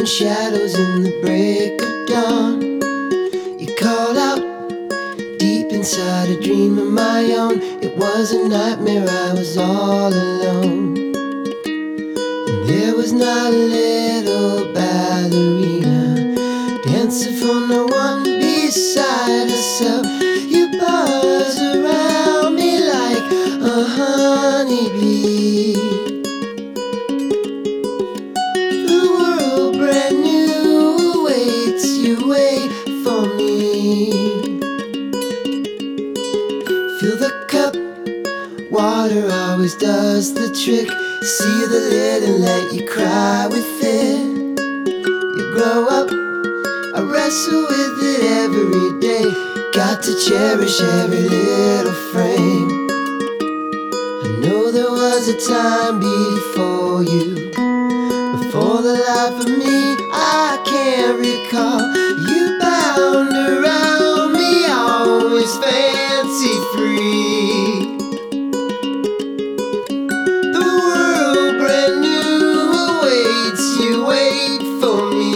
shadows in the break of dawn. You called out deep inside a dream of my own. It was a nightmare, I was all alone. And there was not a little ballerina dancing for no one beside herself. You buzz around me like a honeybee. The world brand new awaits, you wait for me. Fill the cup, water always does the trick. See the lid and let you cry with it. You grow up, I wrestle with it every day. Got to cherish every little frame. I know there was a time before you, before the life of me I can't recall. You bound around me, always fancy free. The world brand new awaits, you wait for me.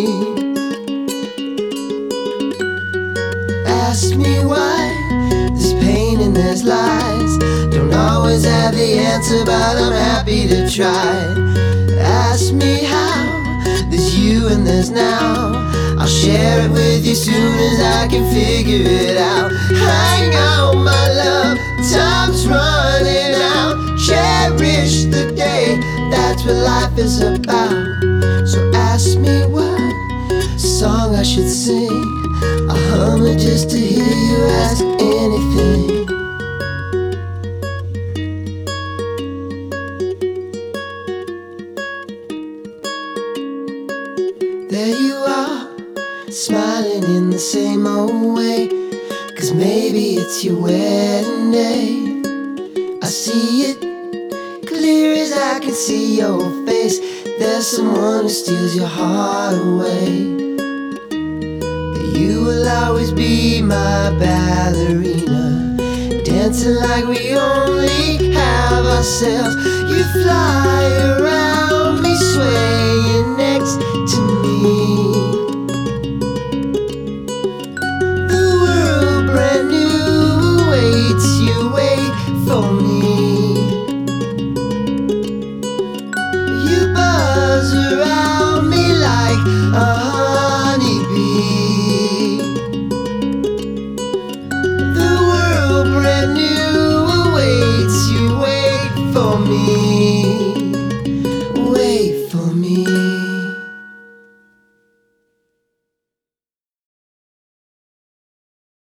Ask me why there's pain and there's lies. Don't always have the answer, but I'm happy to try. Ask me how there's you and there's now. I'll share it with you soon as I can figure it out. Hang on, my love, time's running out. Cherish the day, that's what life is about. So ask me what song I should sing. I'll hum it just to hear you ask anything. There you are, smiling in the same old way. 'Cause maybe it's your wedding day. I see it clear as I can see your face. There's someone who steals your heart away. You will always be my ballerina, dancing like we only have ourselves. You fly around me, swaying next to me. The world brand new awaits, you wait for me. You buzz around me like a honeybee. Brand new awaits, you wait for me.